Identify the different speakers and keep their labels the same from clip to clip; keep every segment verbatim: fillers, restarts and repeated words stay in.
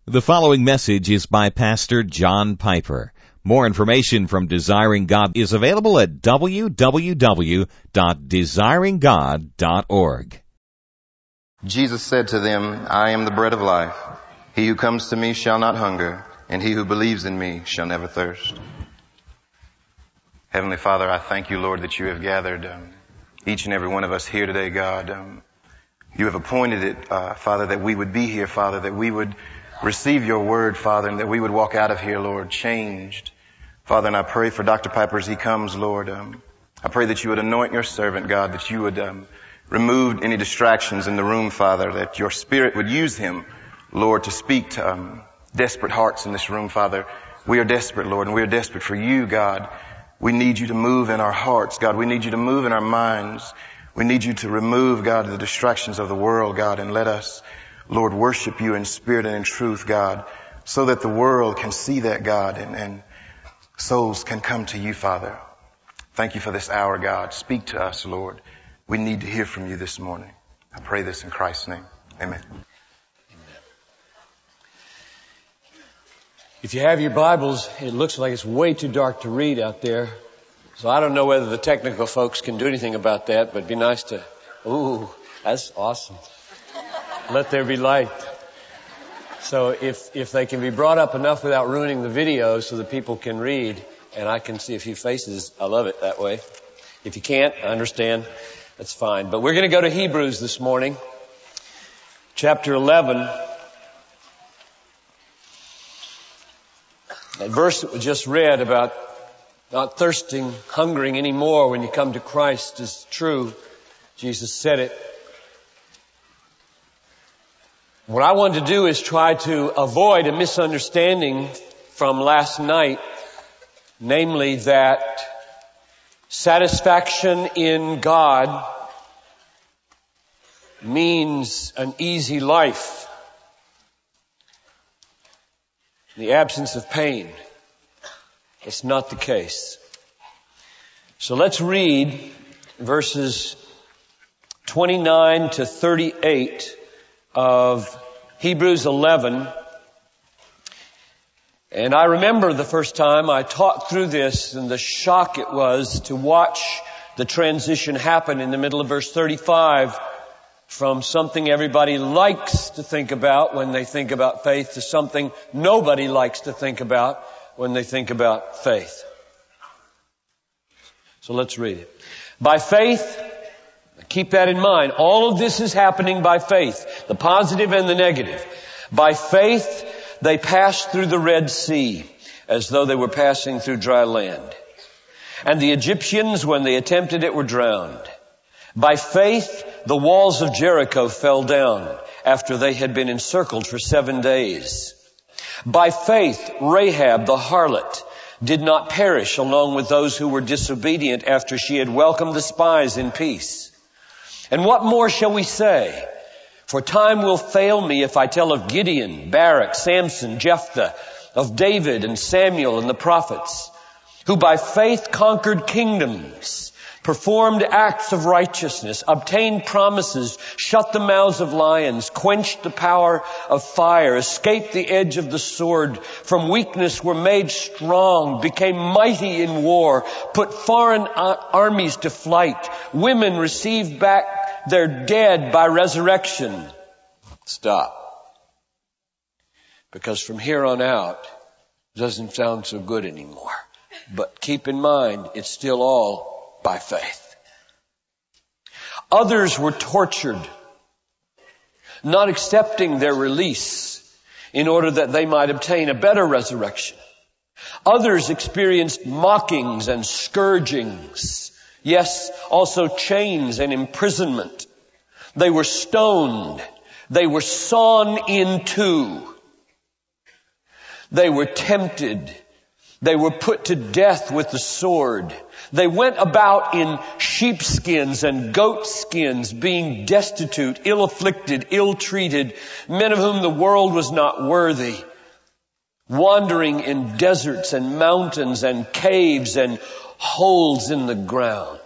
Speaker 1: The following message is by Pastor John Piper. More information from Desiring God is available at w w w dot desiring god dot org.
Speaker 2: Jesus said to them, I am the bread of life. He who comes to me shall not hunger, and he who believes in me shall never thirst. Heavenly Father, I thank you, Lord, that you have gathered um, each and every one of us here today, God. Um, you have appointed it, uh, Father, that we would be here, Father, that we would receive your word, Father, and that we would walk out of here, Lord, changed. Father, and I pray for Doctor Piper as he comes, Lord. Um, I pray that you would anoint your servant, God, that you would um, remove any distractions in the room, Father, that your Spirit would use him, Lord, to speak to um, desperate hearts in this room, Father. We are desperate, Lord, and we are desperate for you, God. We need you to move in our hearts, God. We need you to move in our minds. We need you to remove, God, the distractions of the world, God, and let us, Lord, worship you in spirit and in truth, God, so that the world can see that, God, and, and souls can come to you, Father. Thank you for this hour, God. Speak to us, Lord. We need to hear from you this morning. I pray this in Christ's name. Amen.
Speaker 3: If you have your Bibles, it looks like it's way too dark to read out there. So I don't know whether the technical folks can do anything about that, but it'd be nice to, ooh, that's awesome. Let there be light. So if, if they can be brought up enough without ruining the video so that people can read and I can see a few faces, I love it that way. If you can't, I understand. That's fine. But we're going to go to Hebrews this morning. Chapter eleven. That verse that we just read about not thirsting, hungering anymore when you come to Christ is true. Jesus said it. What I want to do is try to avoid a misunderstanding from last night, namely that satisfaction in God means an easy life, the absence of pain. It's not the case. So let's read verses twenty-nine to thirty-eight of Hebrews eleven. And I remember the first time I taught through this and the shock it was to watch the transition happen in the middle of verse thirty-five from something everybody likes to think about when they think about faith to something nobody likes to think about when they think about faith. So let's read it. By faith, keep that in mind. All of this is happening by faith, the positive and the negative. By faith, they passed through the Red Sea as though they were passing through dry land. And the Egyptians, when they attempted it, were drowned. By faith, the walls of Jericho fell down after they had been encircled for seven days. By faith, Rahab the harlot did not perish along with those who were disobedient after she had welcomed the spies in peace. And what more shall we say? For time will fail me if I tell of Gideon, Barak, Samson, Jephthah, of David and Samuel and the prophets, who by faith conquered kingdoms, performed acts of righteousness, obtained promises, shut the mouths of lions, quenched the power of fire, escaped the edge of the sword, from weakness were made strong, became mighty in war, put foreign armies to flight, women received back their dead by resurrection. Stop. Because from here on out, it doesn't sound so good anymore. But keep in mind, it's still all by faith. Others were tortured, not accepting their release in order that they might obtain a better resurrection. Others experienced mockings and scourgings. Yes, also chains and imprisonment. They were stoned. They were sawn in two. They were tempted. They were put to death with the sword. They went about in sheepskins and goatskins, being destitute, ill-afflicted, ill-treated, men of whom the world was not worthy, wandering in deserts and mountains and caves and holes in the ground.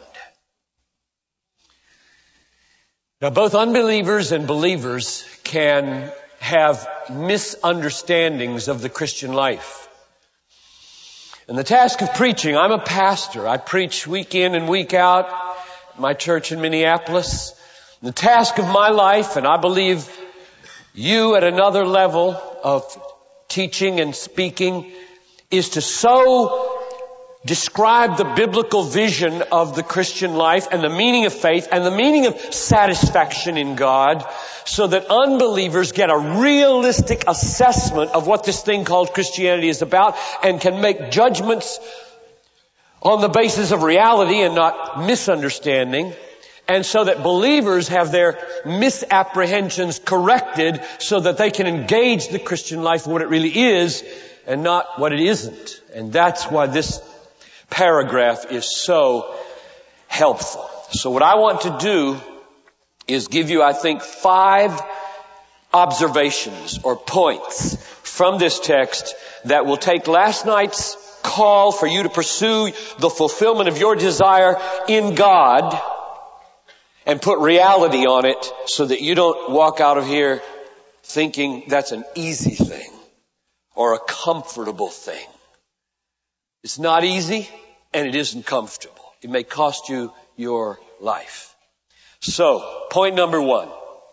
Speaker 3: Now, both unbelievers and believers can have misunderstandings of the Christian life. And the task of preaching, I'm a pastor. I preach week in and week out at my church in Minneapolis. The task of my life, and I believe you at another level of teaching and speaking, is to so describe the biblical vision of the Christian life and the meaning of faith and the meaning of satisfaction in God, so that unbelievers get a realistic assessment of what this thing called Christianity is about and can make judgments on the basis of reality and not misunderstanding, and so that believers have their misapprehensions corrected so that they can engage the Christian life for what it really is and not what it isn't. And that's why this paragraph is so helpful. So what I want to do is give you, I think, five observations or points from this text that will take last night's call for you to pursue the fulfillment of your desire in God and put reality on it so that you don't walk out of here thinking that's an easy thing or a comfortable thing. It's not easy and it isn't comfortable. It may cost you your life. So, point number one.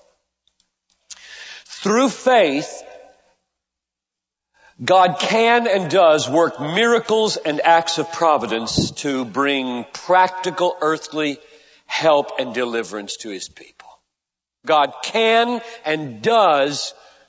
Speaker 3: Through faith, God can and does work miracles and acts of providence to bring practical earthly help and deliverance to His people. God can and does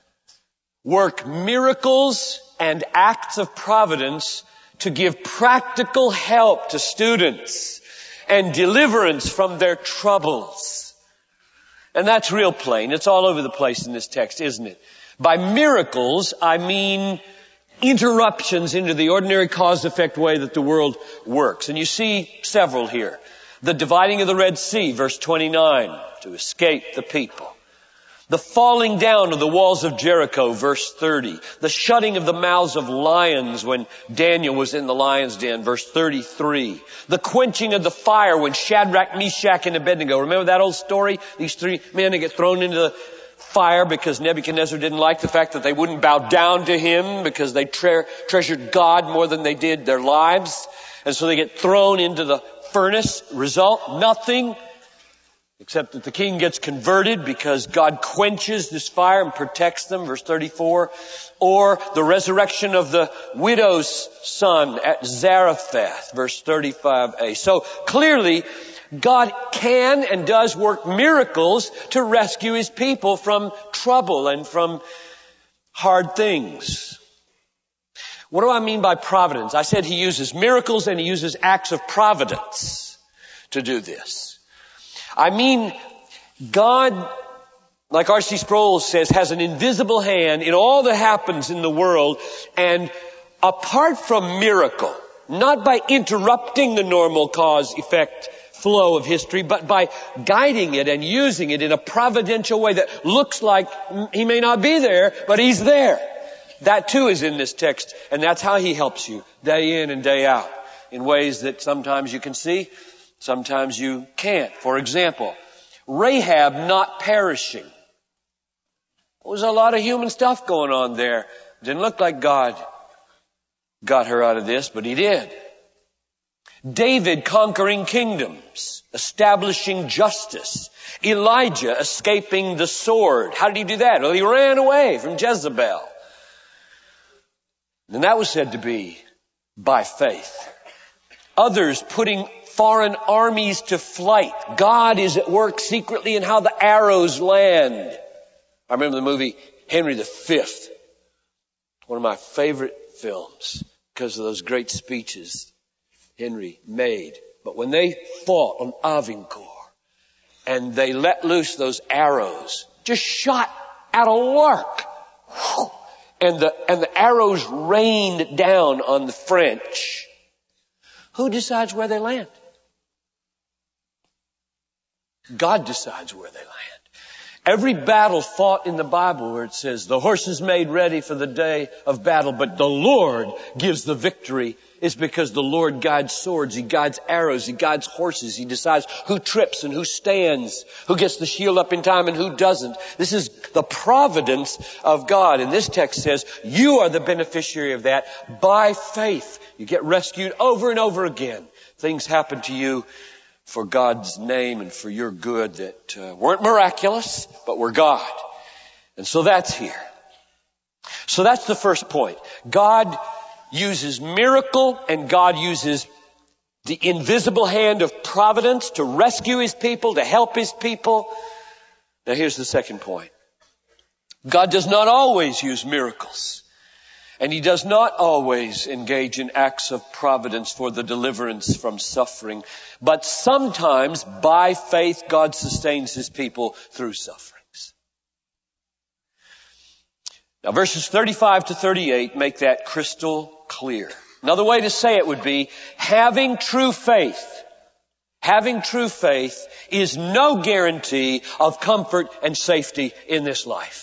Speaker 3: work miracles and acts of providence to give practical help to students and deliverance from their troubles. And that's real plain. It's all over the place in this text, isn't it? By miracles, I mean interruptions into the ordinary cause-effect way that the world works. And you see several here. The dividing of the Red Sea, verse twenty-nine, to escape the people. The falling down of the walls of Jericho, verse thirty. The shutting of the mouths of lions when Daniel was in the lion's den, verse thirty-three. The quenching of the fire when Shadrach, Meshach, and Abednego. Remember that old story? These three men that get thrown into the fire because Nebuchadnezzar didn't like the fact that they wouldn't bow down to him because they tre- treasured God more than they did their lives. And so they get thrown into the furnace. Result, nothing. Except that the king gets converted because God quenches this fire and protects them, verse thirty-four. Or the resurrection of the widow's son at Zarephath, verse thirty-five a. So clearly, God can and does work miracles to rescue His people from trouble and from hard things. What do I mean by providence? I said He uses miracles and He uses acts of providence to do this. I mean, God, like R C Sproul says, has an invisible hand in all that happens in the world, and apart from miracle, not by interrupting the normal cause-effect flow of history, but by guiding it and using it in a providential way that looks like He may not be there, but He's there. That too is in this text, and that's how He helps you day in and day out in ways that sometimes you can see, sometimes you can't. For example, Rahab not perishing. There was a lot of human stuff going on there. Didn't look like God got her out of this, but He did. David conquering kingdoms, establishing justice. Elijah escaping the sword. How did he do that? Well, he ran away from Jezebel. And that was said to be by faith. Others putting foreign armies to flight. God is at work secretly in how the arrows land. I remember the movie Henry the Fifth. One of my favorite films because of those great speeches Henry made. But when they fought on Agincourt and they let loose those arrows, just shot at a lark. And the, and the arrows rained down on the French. Who decides where they land? God decides where they land. Every battle fought in the Bible where it says the horse is made ready for the day of battle, but the Lord gives the victory, is because the Lord guides swords, He guides arrows, He guides horses, He decides who trips and who stands, who gets the shield up in time and who doesn't. This is the providence of God. And this text says you are the beneficiary of that by faith. You get rescued over and over again. Things happen to you for God's name and for your good that uh, weren't miraculous, but were God. And so that's here. So that's the first point. God uses miracle and God uses the invisible hand of providence to rescue His people, to help His people. Now here's the second point. God does not always use miracles. And He does not always engage in acts of providence for the deliverance from suffering. But sometimes, by faith, God sustains His people through sufferings. Now, verses thirty-five to thirty-eight make that crystal clear. Another way to say it would be, having true faith, having true faith is no guarantee of comfort and safety in this life.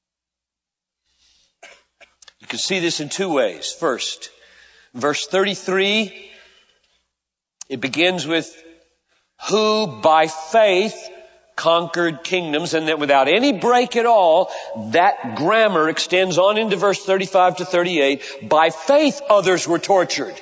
Speaker 3: You can see this in two ways. First, verse thirty-three, it begins with who by faith conquered kingdoms, and then without any break at all, that grammar extends on into verse thirty-five to thirty-eight. By faith others were tortured.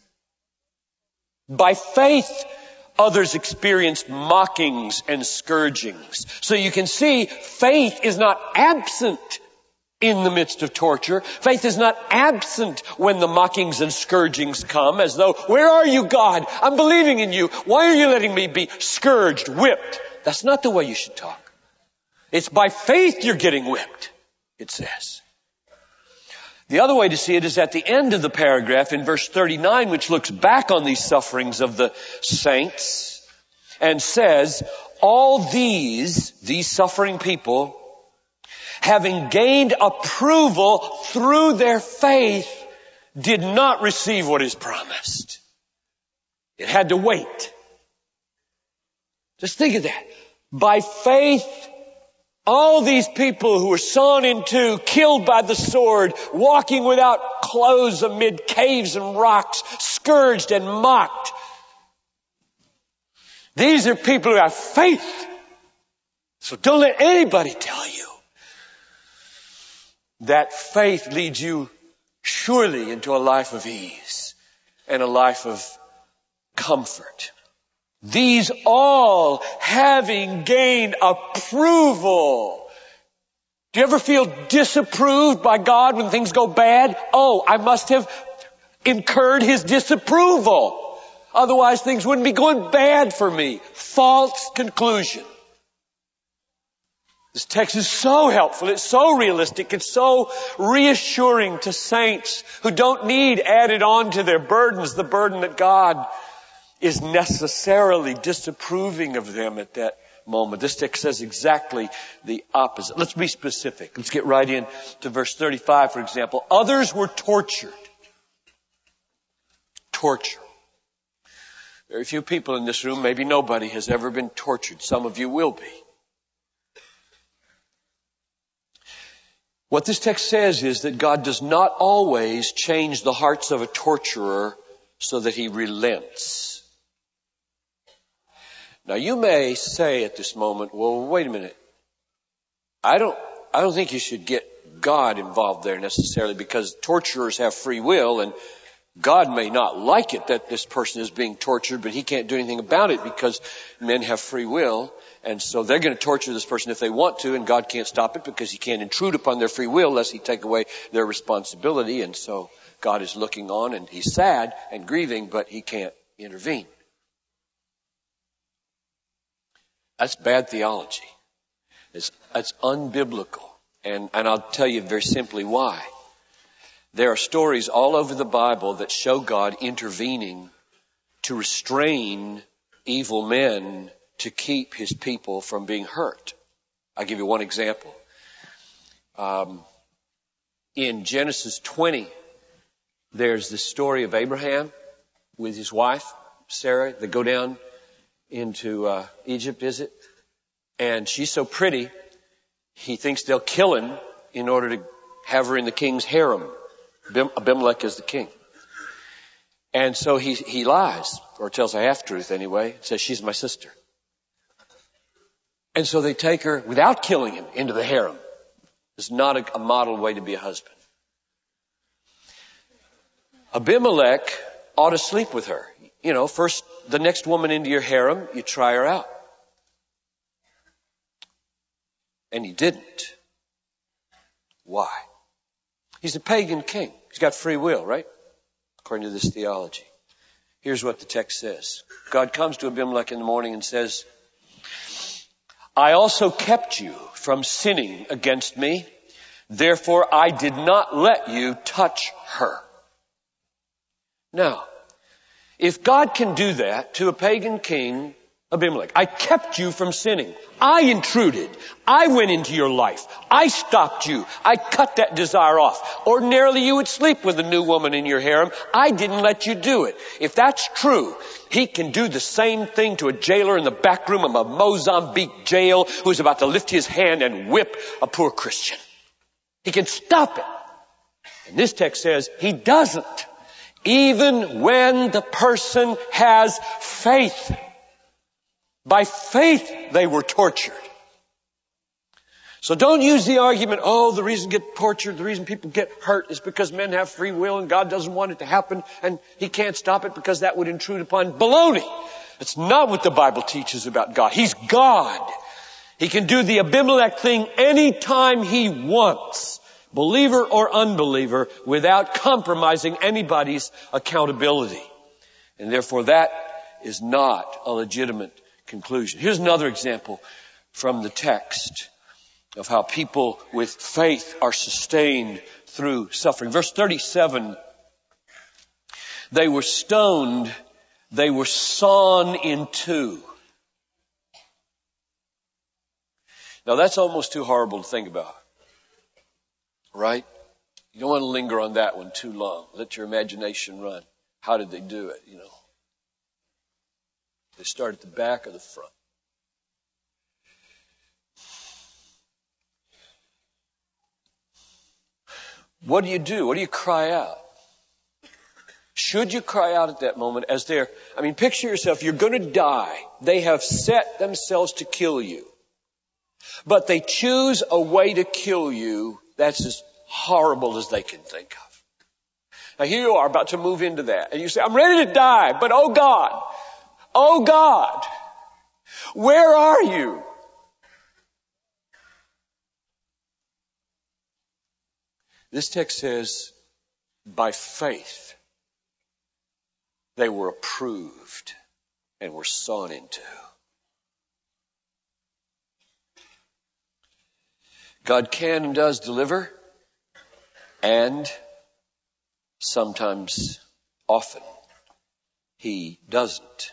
Speaker 3: By faith others experienced mockings and scourgings. So you can see faith is not absent in the midst of torture. Faith is not absent when the mockings and scourgings come, as though, where are you, God? I'm believing in you. Why are you letting me be scourged, whipped? That's not the way you should talk. It's by faith you're getting whipped, it says. The other way to see it is at the end of the paragraph in verse thirty-nine, which looks back on these sufferings of the saints and says, all these, these suffering people, having gained approval through their faith, did not receive what is promised. It had to wait. Just think of that. By faith, all these people who were sawn in two, killed by the sword, walking without clothes amid caves and rocks, scourged and mocked. These are people who have faith. So don't let anybody tell you that faith leads you surely into a life of ease and a life of comfort. These all having gained approval. Do you ever feel disapproved by God when things go bad? Oh, I must have incurred His disapproval. Otherwise things wouldn't be going bad for me. False conclusion. This text is so helpful. It's so realistic. It's so reassuring to saints who don't need added on to their burdens the burden that God is necessarily disapproving of them at that moment. This text says exactly the opposite. Let's be specific. Let's get right in to verse thirty-five, for example. Others were tortured. Torture. Very few people in this room, maybe nobody, has ever been tortured. Some of you will be. What this text says is that God does not always change the hearts of a torturer so that He relents. Now you may say at this moment, well, wait a minute. I don't, I don't think you should get God involved there necessarily, because torturers have free will, and God may not like it that this person is being tortured, but He can't do anything about it because men have free will. And so they're going to torture this person if they want to, and God can't stop it because He can't intrude upon their free will lest He take away their responsibility. And so God is looking on, and He's sad and grieving, but He can't intervene. That's bad theology. It's, it's unbiblical. And, and I'll tell you very simply why. There are stories all over the Bible that show God intervening to restrain evil men to keep His people from being hurt. I'll give you one example. Um, in Genesis twenty, there's the story of Abraham with his wife, Sarah. They go down into uh, Egypt, is it? And she's so pretty he thinks they'll kill him in order to have her in the king's harem. Abimelech is the king. And so he, he lies, or tells a half-truth anyway, says she's my sister. And so they take her, without killing him, into the harem. It's not a, a model way to be a husband. Abimelech ought to sleep with her. You know, first, the next woman into your harem, you try her out. And he didn't. Why? He's a pagan king. He's got free will, right? According to this theology. Here's what the text says. God comes to Abimelech in the morning and says, I also kept you from sinning against me. Therefore, I did not let you touch her. Now, if God can do that to a pagan king, Abimelech, I kept you from sinning. I intruded. I went into your life. I stopped you. I cut that desire off. Ordinarily, you would sleep with a new woman in your harem. I didn't let you do it. If that's true, he can do the same thing to a jailer in the back room of a Mozambique jail who's about to lift his hand and whip a poor Christian. He can stop it. And this text says he doesn't. Even when the person has faith. By faith, they were tortured. So don't use the argument, oh, the reason get tortured, the reason people get hurt is because men have free will and God doesn't want it to happen and he can't stop it because that would intrude upon baloney. That's not what the Bible teaches about God. He's God. He can do the Abimelech thing anytime he wants, believer or unbeliever, without compromising anybody's accountability. And therefore that is not a legitimate conclusion. Here's another example from the text of how people with faith are sustained through suffering. Verse thirty-seven, they were stoned, they were sawn in two. Now that's almost too horrible to think about, right? You don't want to linger on that one too long. Let your imagination run. How did they do it, you know? They start at the back or the front. What do you do? What do you cry out? Should you cry out at that moment as they're, I mean, picture yourself, you're going to die. They have set themselves to kill you. But they choose a way to kill you that's as horrible as they can think of. Now here you are about to move into that. And you say, I'm ready to die, but oh God, oh God, where are you? This text says, by faith, they were approved and were sawn into. God can and does deliver, and sometimes, often, He doesn't.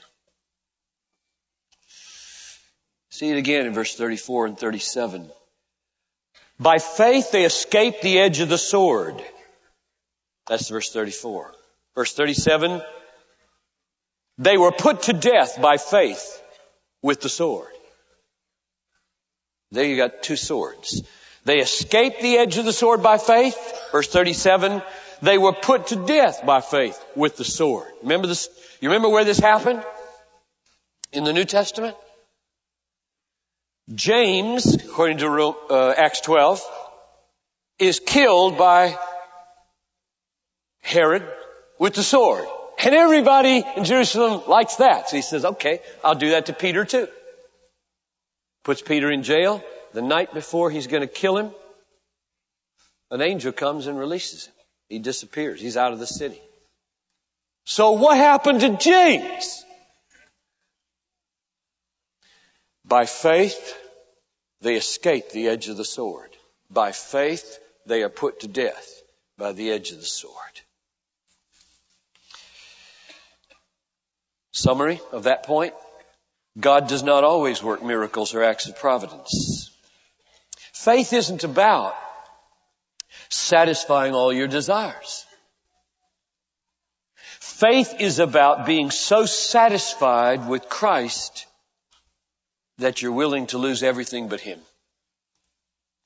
Speaker 3: See it again in verse thirty-four and thirty-seven. By faith they escaped the edge of the sword. That's verse thirty-four. Verse thirty-seven. They were put to death by faith with the sword. There you got two swords. They escaped the edge of the sword by faith. Verse thirty-seven. They were put to death by faith with the sword. Remember this? You remember where this happened? In the New Testament? James, according to uh, Acts twelve, is killed by Herod with the sword. And everybody in Jerusalem likes that. So he says, okay, I'll do that to Peter too. Puts Peter in jail. The night before he's going to kill him, an angel comes and releases him. He disappears. He's out of the city. So what happened to James? By faith, they escape the edge of the sword. By faith, they are put to death by the edge of the sword. Summary of that point. God does not always work miracles or acts of providence. Faith isn't about satisfying all your desires. Faith is about being so satisfied with Christ that you're willing to lose everything but Him.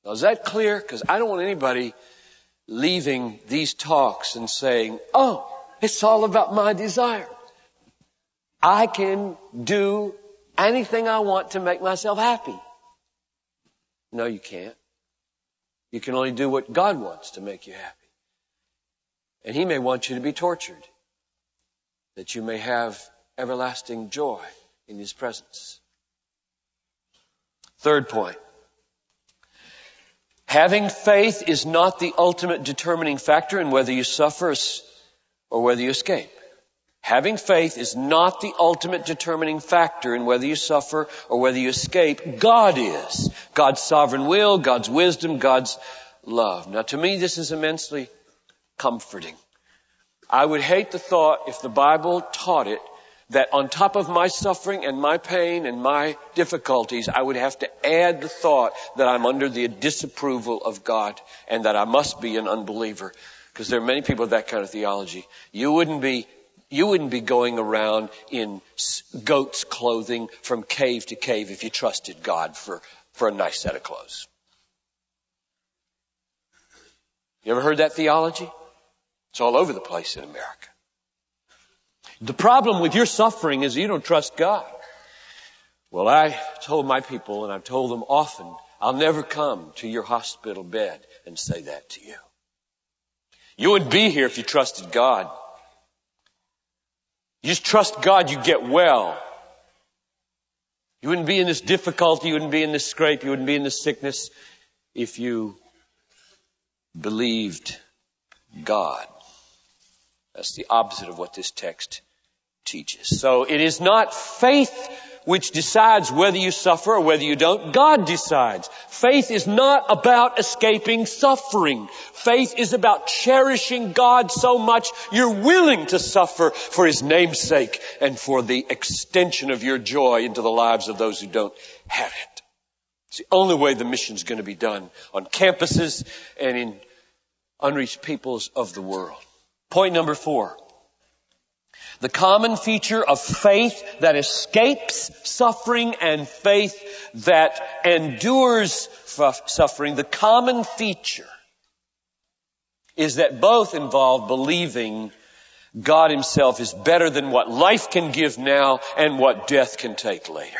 Speaker 3: Now, is that clear? Because I don't want anybody leaving these talks and saying, oh, it's all about my desire. I can do anything I want to make myself happy. No, you can't. You can only do what God wants to make you happy. And He may want you to be tortured, that you may have everlasting joy in His presence. Third point. Having faith is not the ultimate determining factor in whether you suffer or whether you escape. Having faith is not the ultimate determining factor in whether you suffer or whether you escape. God is. God's sovereign will, God's wisdom, God's love. Now, to me, this is immensely comforting. I would hate the thought, if the Bible taught it, that on top of my suffering and my pain and my difficulties, I would have to add the thought that I'm under the disapproval of God and that I must be an unbeliever. Because there are many people with that kind of theology. You wouldn't be You wouldn't be going around in goat's clothing from cave to cave if you trusted God for, for a nice set of clothes. You ever heard that theology? It's all over the place in America. The problem with your suffering is you don't trust God. Well, I told my people, and I've told them often, I'll never come to your hospital bed and say that to you. You wouldn't be here if you trusted God. You just trust God, you get well. You wouldn't be in this difficulty, you wouldn't be in this scrape, you wouldn't be in this sickness if you believed God. That's the opposite of what this text teaches. So it is not faith which decides whether you suffer or whether you don't. God decides. Faith is not about escaping suffering. Faith is about cherishing God so much you're willing to suffer for His name's sake and for the extension of your joy into the lives of those who don't have it. It's the only way the mission's going to be done on campuses and in unreached peoples of the world. Point number four. The common feature of faith that escapes suffering and faith that endures suffering, the common feature is that both involve believing God Himself is better than what life can give now and what death can take later.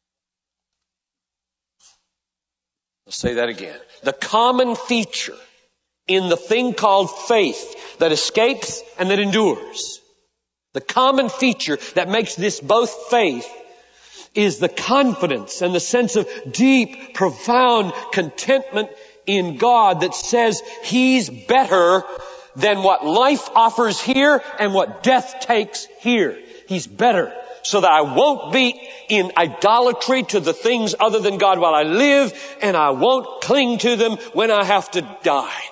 Speaker 3: I'll say that again. The common feature in the thing called faith that escapes and that endures, the common feature that makes this both faith is the confidence and the sense of deep, profound contentment in God that says He's better than what life offers here and what death takes here. He's better, so that I won't be in idolatry to the things other than God while I live, and I won't cling to them when I have to die.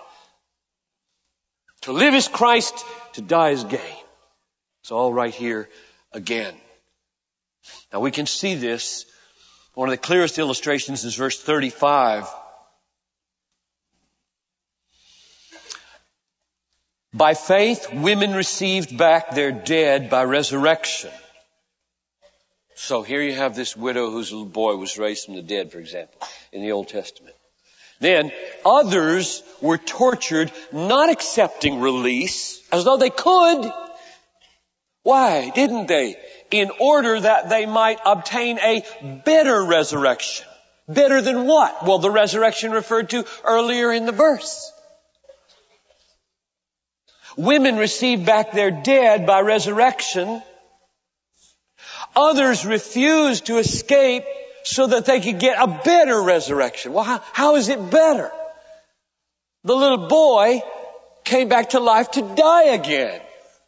Speaker 3: To live is Christ, to die is gain. It's all right here again. Now we can see this. One of the clearest illustrations is verse thirty-five. By faith, women received back their dead by resurrection. So here you have this widow whose little boy was raised from the dead, for example, in the Old Testament. Then others were tortured, not accepting release, as though they could. Why didn't they? In order that they might obtain a better resurrection. Better than what? Well, the resurrection referred to earlier in the verse. Women received back their dead by resurrection. Others refused to escape so that they could get a better resurrection. Well, how, how is it better? The little boy came back to life to die again.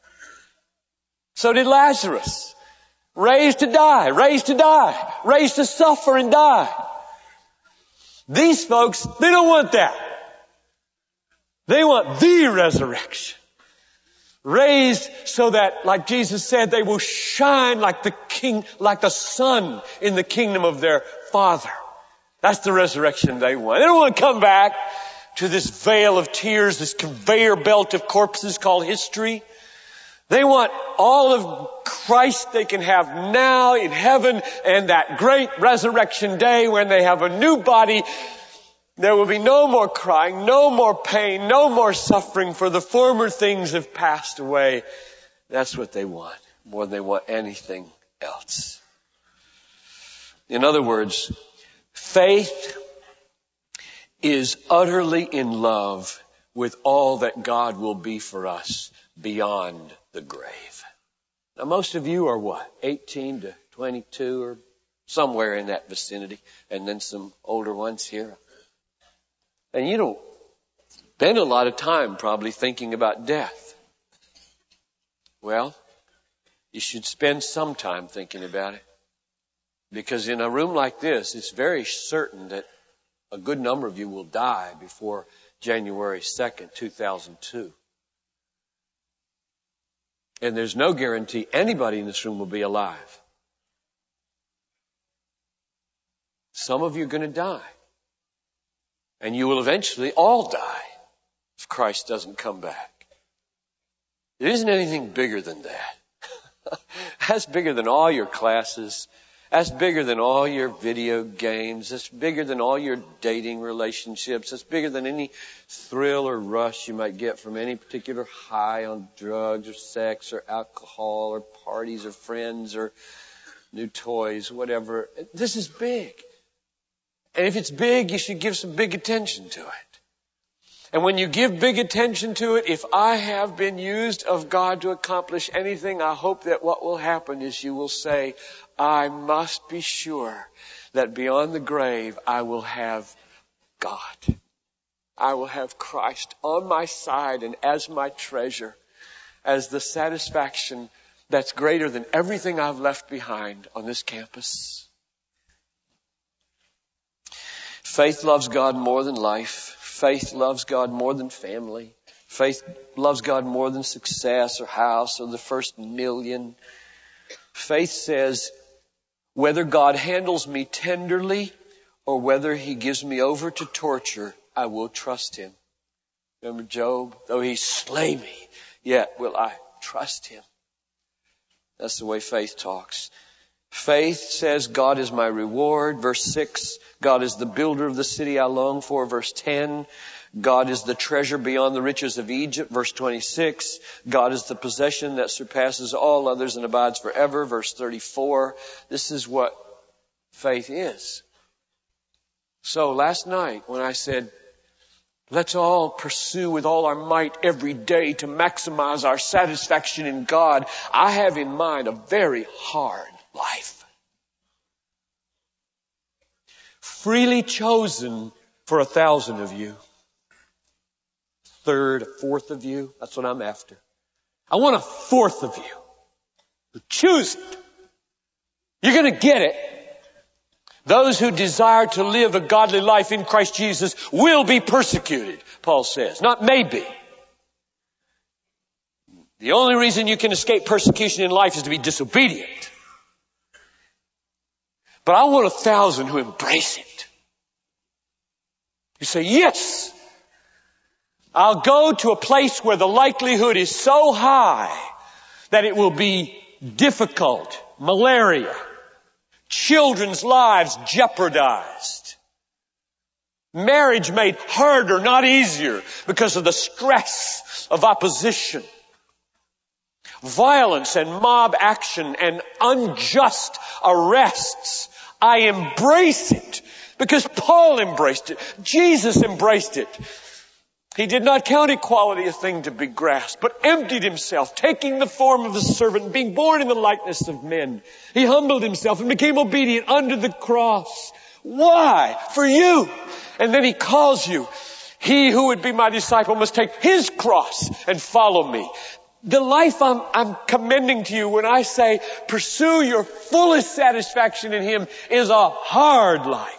Speaker 3: So did Lazarus. Raised to die, raised to die, raised to suffer and die. These folks, they don't want that. They want the resurrection. Raised so that, like Jesus said, they will shine like the king, like the sun in the kingdom of their Father. That's the resurrection they want. They don't want to come back to this veil of tears, this conveyor belt of corpses called history. They want all of Christ they can have now in heaven and that great resurrection day when they have a new body There will be no more crying, no more pain, no more suffering, for the former things have passed away. That's what they want, more than they want anything else. In other words, faith is utterly in love with all that God will be for us beyond the grave. Now most of you are what? eighteen to twenty-two or somewhere in that vicinity. And then some older ones here. And you don't spend a lot of time probably thinking about death. Well, you should spend some time thinking about it. Because in a room like this, it's very certain that a good number of you will die before January second, two thousand two. And there's no guarantee anybody in this room will be alive. Some of you are going to die. And you will eventually all die if Christ doesn't come back. There isn't anything bigger than that. That's bigger than all your classes. That's bigger than all your video games. That's bigger than all your dating relationships. That's bigger than any thrill or rush you might get from any particular high on drugs or sex or alcohol or parties or friends or new toys, whatever. This is big. And if it's big, you should give some big attention to it. And when you give big attention to it, if I have been used of God to accomplish anything, I hope that what will happen is you will say, I must be sure that beyond the grave I will have God. I will have Christ on my side and as my treasure, as the satisfaction that's greater than everything I've left behind on this campus. Faith loves God more than life. Faith loves God more than family. Faith loves God more than success or house or the first million. Faith says, whether God handles me tenderly or whether He gives me over to torture, I will trust Him. Remember Job? Though He slay me, yet will I trust Him. That's the way faith talks. Faith says, God is my reward. Verse six, God is the builder of the city I long for. Verse ten, God is the treasure beyond the riches of Egypt. Verse twenty-six, God is the possession that surpasses all others and abides forever. Verse thirty-four, this is what faith is. So last night when I said, let's all pursue with all our might every day to maximize our satisfaction in God, I have in mind a very hard life. Freely chosen for a thousand of you. Third, a fourth of you. That's what I'm after. I want a fourth of you. Choose it. You're going to get it. Those who desire to live a godly life in Christ Jesus will be persecuted, Paul says. Not maybe. The only reason you can escape persecution in life is to be disobedient. But I want a thousand who embrace it. You say, yes, I'll go to a place where the likelihood is so high that it will be difficult. Malaria. Children's lives jeopardized. Marriage made harder, not easier, because of the stress of opposition. Violence and mob action and unjust arrests. I embrace it because Paul embraced it. Jesus embraced it. He did not count equality a thing to be grasped, but emptied himself, taking the form of a servant, being born in the likeness of men. He humbled himself and became obedient under the cross. Why? For you. And then he calls you. He who would be my disciple must take his cross and follow me. The life I'm, I'm commending to you when I say pursue your fullest satisfaction in Him is a hard life.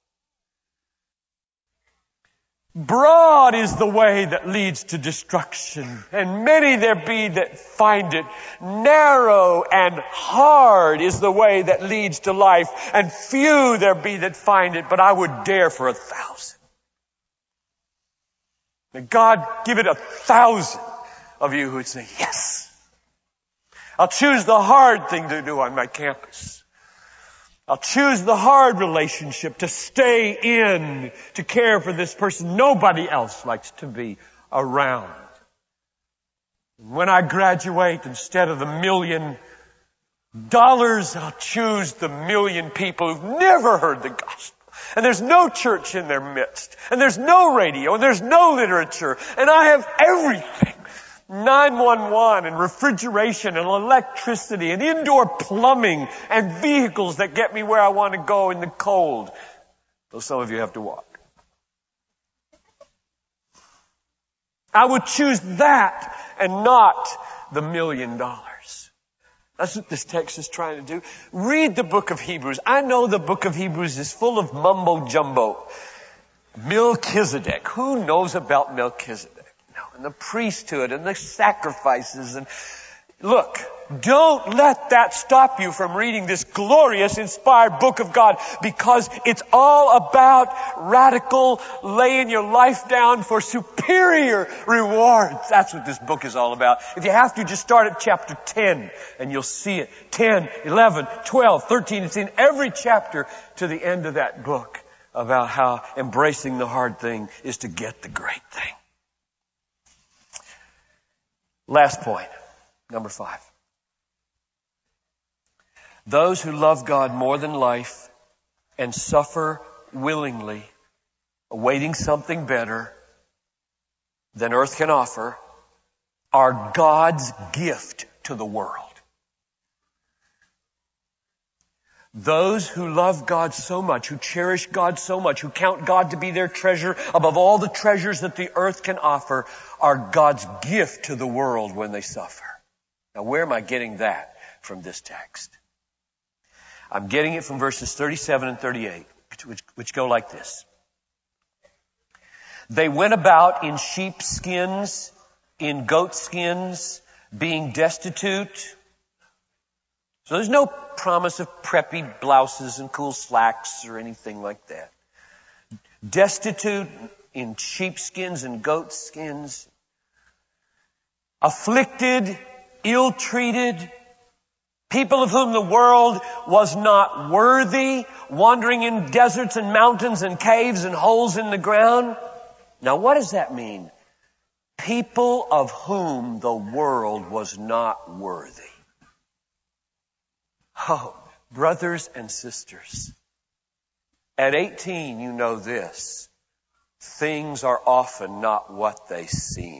Speaker 3: Broad is the way that leads to destruction, and many there be that find it. Narrow and hard is the way that leads to life, and few there be that find it, but I would dare for a thousand. May God give it a thousand of you who would say, yes, I'll choose the hard thing to do on my campus. I'll choose the hard relationship to stay in, to care for this person nobody else likes to be around. When I graduate, instead of the million dollars, I'll choose the million people who've never heard the gospel. And there's no church in their midst. And there's no radio. And there's no literature. And I have everything. nine one one and refrigeration and electricity and indoor plumbing and vehicles that get me where I want to go in the cold. Though some of you have to walk. I would choose that and not the million dollars. That's what this text is trying to do. Read the book of Hebrews. I know the book of Hebrews is full of mumbo jumbo. Melchizedek. Who knows about Melchizedek? No, and the priesthood and the sacrifices. And look, don't let that stop you from reading this glorious, inspired book of God, because it's all about radical laying your life down for superior rewards. That's what this book is all about. If you have to, just start at chapter ten and you'll see it. ten, eleven, twelve, thirteen. It's in every chapter to the end of that book about how embracing the hard thing is to get the great thing. Last point, number five. Those who love God more than life and suffer willingly, awaiting something better than earth can offer, are God's gift to the world. Those who love God so much, who cherish God so much, who count God to be their treasure above all the treasures that the earth can offer, are God's gift to the world when they suffer. Now, where am I getting that from this text? I'm getting it from verses thirty-seven and thirty-eight, which, which go like this. They went about in sheepskins, in goatskins, being destitute. So there's no promise of preppy blouses and cool slacks or anything like that. Destitute in sheepskins and goatskins. Afflicted, ill-treated, people of whom the world was not worthy, wandering in deserts and mountains and caves and holes in the ground. Now, what does that mean? People of whom the world was not worthy. Oh, brothers and sisters, at eighteen, you know this. Things are often not what they seem.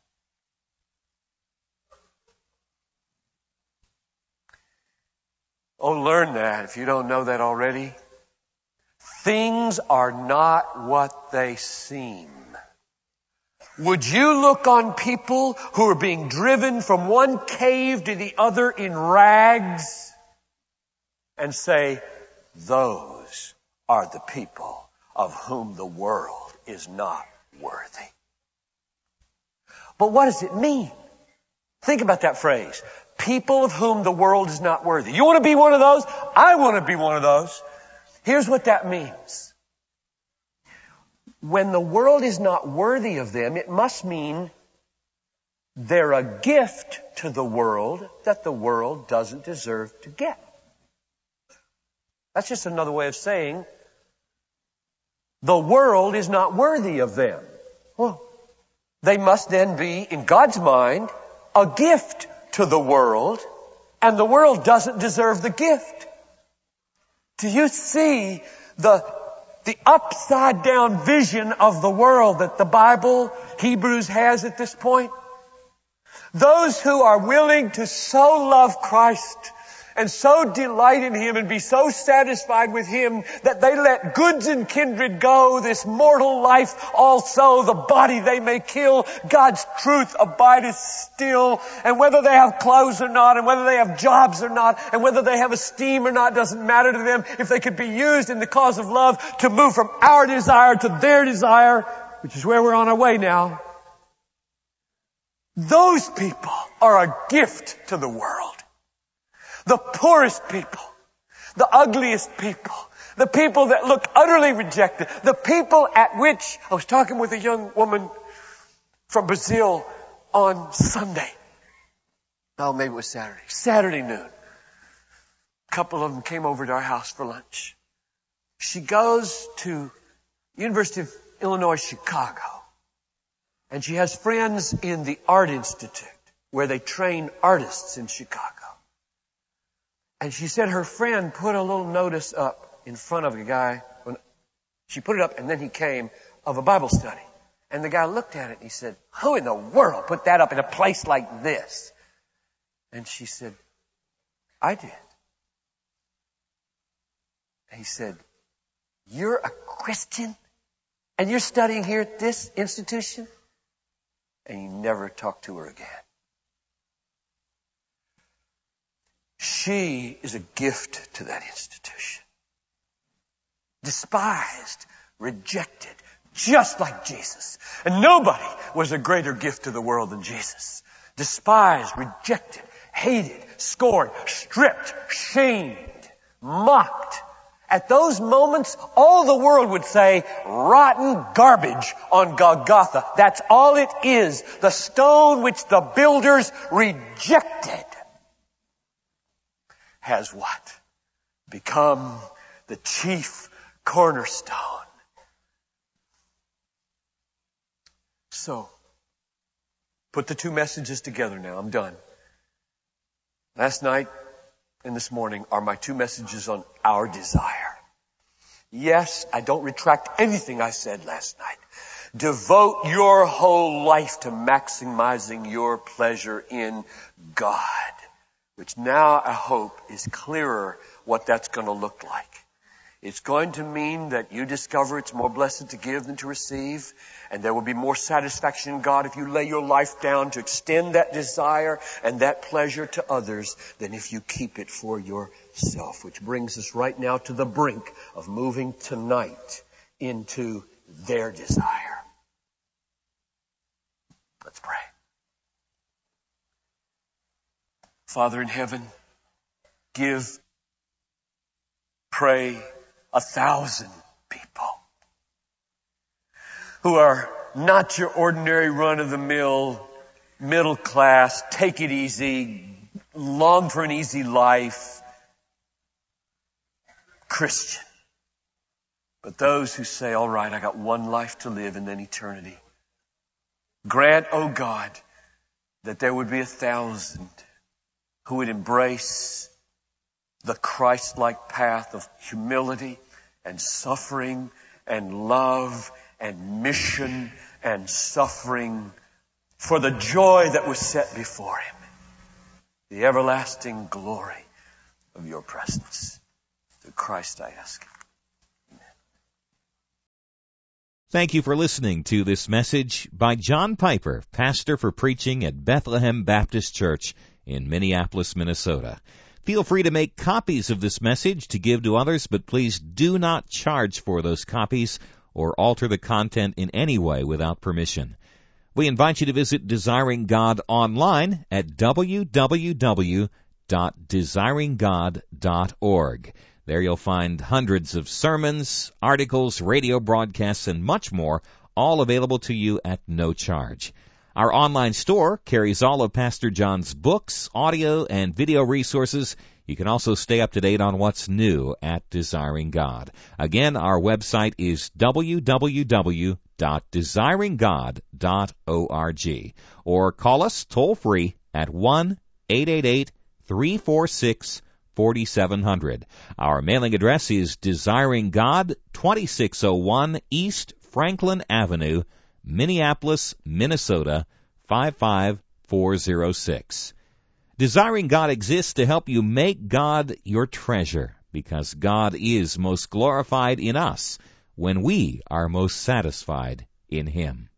Speaker 3: Oh, learn that if you don't know that already. Things are not what they seem. Would you look on people who are being driven from one cave to the other in rags and say, those are the people of whom the world is not worthy? But what does it mean? Think about that phrase. People of whom the world is not worthy. You want to be one of those? I want to be one of those. Here's what that means. When the world is not worthy of them, it must mean they're a gift to the world that the world doesn't deserve to get. That's just another way of saying the world is not worthy of them. Well, they must then be, in God's mind, a gift to the world, and the world doesn't deserve the gift. Do you see the, the upside down vision of the world that the Bible, Hebrews, has at this point? Those who are willing to so love Christ and so delight in Him and be so satisfied with Him that they let goods and kindred go, this mortal life also, the body they may kill, God's truth abideth still. And whether they have clothes or not, and whether they have jobs or not, and whether they have esteem or not, doesn't matter to them. If they could be used in the cause of love to move from our desire to their desire, which is where we're on our way now, those people are a gift to the world. The poorest people, the ugliest people, the people that look utterly rejected, the people at which, I was talking with a young woman from Brazil on Sunday. Oh, maybe it was Saturday. Saturday noon. couple of them came over to our house for lunch. She goes to University of Illinois, Chicago. And she has friends in the Art Institute, where they train artists in Chicago. And she said her friend put a little notice up in front of a guy. She put it up, and then he came, of a Bible study. And the guy looked at it, and he said, who in the world put that up in a place like this? And she said, I did. And he said, you're a Christian? And you're studying here at this institution? And he never talked to her again. She is a gift to that institution. Despised, rejected, just like Jesus. And nobody was a greater gift to the world than Jesus. Despised, rejected, hated, scorned, stripped, shamed, mocked. At those moments, all the world would say, rotten garbage on Golgotha. That's all it is. The stone which the builders rejected has what? Become the chief cornerstone. So, put the two messages together now. I'm done. Last night and this morning are my two messages on our desire. Yes, I don't retract anything I said last night. Devote your whole life to maximizing your pleasure in God, which now I hope is clearer what that's going to look like. It's going to mean that you discover it's more blessed to give than to receive, and there will be more satisfaction in God if you lay your life down to extend that desire and that pleasure to others than if you keep it for yourself. Which brings us right now to the brink of moving tonight into their desire. Let's pray. Father in heaven, give, pray, a thousand people who are not your ordinary run-of-the-mill, middle class, take it easy, long for an easy life Christian. But those who say, all right, I got one life to live and then eternity. Grant, oh God, that there would be a thousand who would embrace the Christ-like path of humility and suffering and love and mission and suffering for the joy that was set before him. The everlasting glory of your presence. Through Christ I ask. Amen.
Speaker 1: Thank you for listening to this message by John Piper, pastor for preaching at Bethlehem Baptist Church in Minneapolis, Minnesota. Feel free to make copies of this message to give to others, but please do not charge for those copies or alter the content in any way without permission. We invite you to visit Desiring God online at w w w dot desiring god dot org. There you'll find hundreds of sermons, articles, radio broadcasts, and much more, all available to you at no charge. Our online store carries all of Pastor John's books, audio, and video resources. You can also stay up to date on what's new at Desiring God. Again, our website is w w w dot desiring god dot org. Or call us toll-free at one eight eight eight, three four six, four seven zero zero. Our mailing address is Desiring God, twenty-six oh one East Franklin Avenue, Minneapolis, Minnesota, five five four zero six. Desiring God exists to help you make God your treasure, because God is most glorified in us when we are most satisfied in Him.